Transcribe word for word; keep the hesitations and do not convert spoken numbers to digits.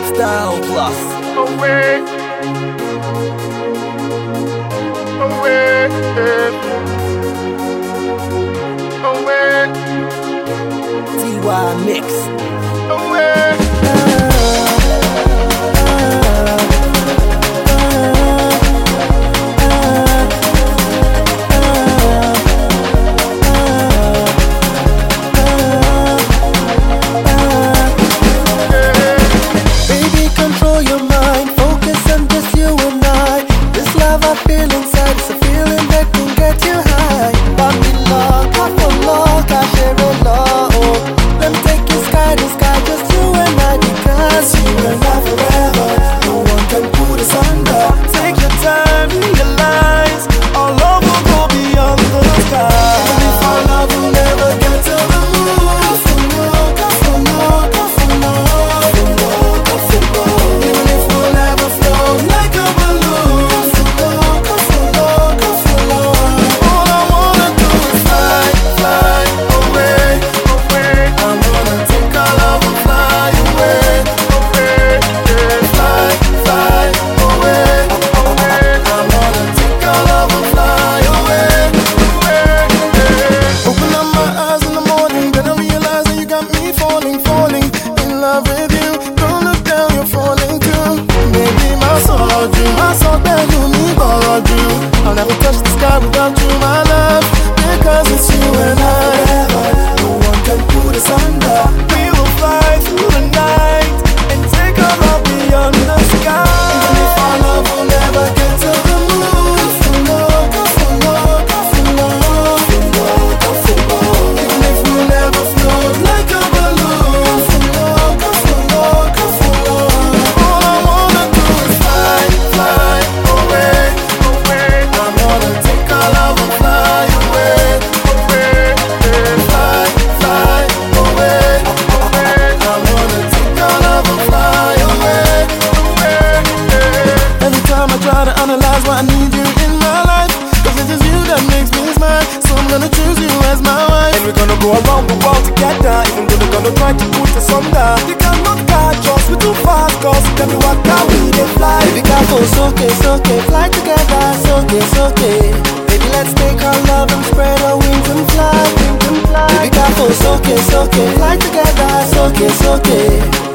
Style Plus. Away, away, away, T Y Mix. away. I'll never touch the sky without you, my love, because it's you and I. No one can put us under. We will fly through the night and take our love beyond the sky. Even if our love will never get to the moon, even if we'll never float like a balloon, all I wanna do is fly, fly away. Try to analyze why I need you in my life, cause it is you that makes me smile. So I'm gonna choose you as my wife, and we're gonna go around the world together, even though they're gonna try to put us under. They cannot catch us, we're too fast, cause tell me what can we they fly. Baby careful, it's okay, it's okay, fly together, it's okay, it's okay. Baby let's take our love and spread our wings and fly, wings and fly. Baby careful, it's okay, it's okay, fly together, it's okay, it's okay.